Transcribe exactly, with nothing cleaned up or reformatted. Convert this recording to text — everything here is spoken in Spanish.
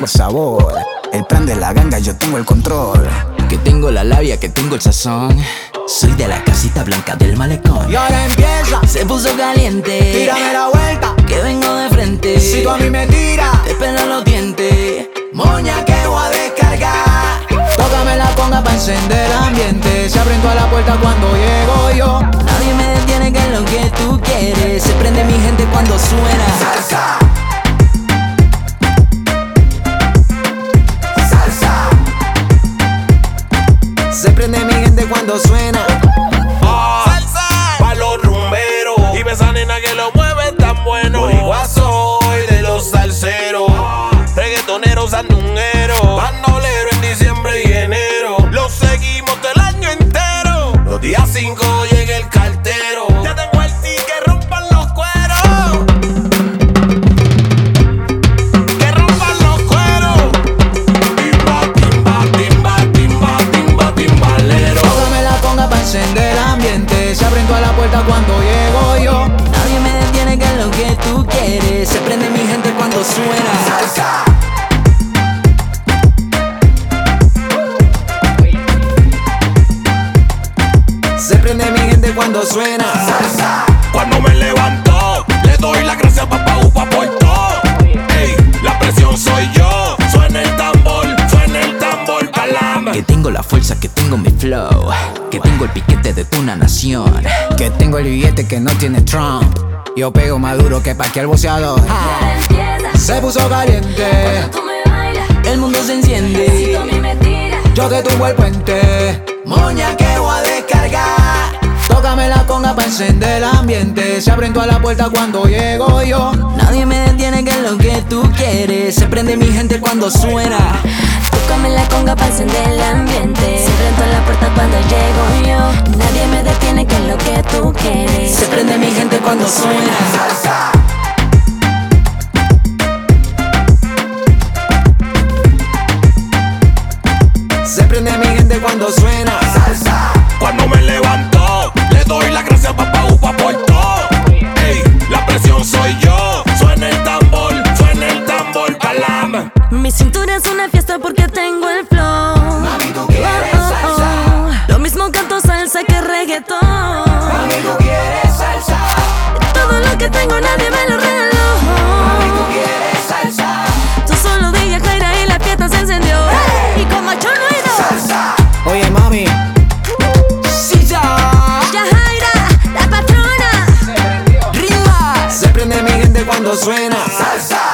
tengo sabor. El plan de la ganga, yo tengo el control. Que tengo la labia, que tengo el sazón. Soy de la casita blanca del malecón. Y ahora empieza, se puso caliente. tírame la vuelta, que vengo de frente. si tú a mí me tiras, te pelan los dientes. moña que voy a descargar. Tócame la conga pa' encender el ambiente. Se abren toda la puerta cuando llego yo. Nadie me detiene, que es lo que tú quieres. Se prende mi gente cuando suena Salsa. Se prende mi gente cuando suena ah, salsa pa' los rumberos. Y esa nena que lo mueve tan bueno. Boricua soy de los salseros, reggaetoneros sandungueros, bandolero en diciembre y enero. Los seguimos todo el año entero. Los días cinco llega el cartero. Ya tengo el ticket, rompan los cueros. Que rompan los cueros. Timba, timba, timba, timba, timba, timbalero. Tócame la conga pa' encender el ambiente. Se abren toda la puerta cuando llego yo. Nadie me detiene, que es lo que tú quieres. Se prende mi gente cuando suena Salsa. Se prende mi gente cuando suena salsa. Cuando me levanto, le doy la gracia a papá upa por todo. Ey, la presión soy yo. Suena el tambor, suena el tambor, palama. Que tengo la fuerza, que tengo mi flow. Que tengo el piquete de tu nación. Que tengo el billete que no tiene Trump. Yo pego más duro que pa' que el boceador. Se puso caliente, Tú me bailas, El mundo se si enciende. tú a mí me tiras, yo te tumbo el puente. Moña que voy a descargar. Tócame la conga pa' encender el ambiente. Se abren toda la puerta cuando llego yo. Nadie me detiene, que es lo que tú quieres. Se prende mi gente cuando suena tócame la conga para encender el ambiente. Se abren todas las puertas cuando llego yo. Nadie me detiene, que es lo que tú quieres. Se prende mi gente cuando suena Salsa. Se prende mi gente cuando suena salsa. Cuando me levanto, le doy la gracia a papá upa por todo. Ey, la presión soy yo. Suena el tambor, suena el tambor, palama. Mi cintura es una fiesta porque tengo el flow. Mami, tú quieres salsa. Lo mismo canto salsa que reggaetón. Mami, tú quieres salsa. Todo lo que tengo nadie me lo regaló. Mami, tú quieres salsa. Tú solo dije Jaira y la fiesta se encendió. Y como yo no he ido. Salsa. Oye, mami. Sí, ya. Ya Jaira, la patrona. Se prende mi gente cuando suena salsa.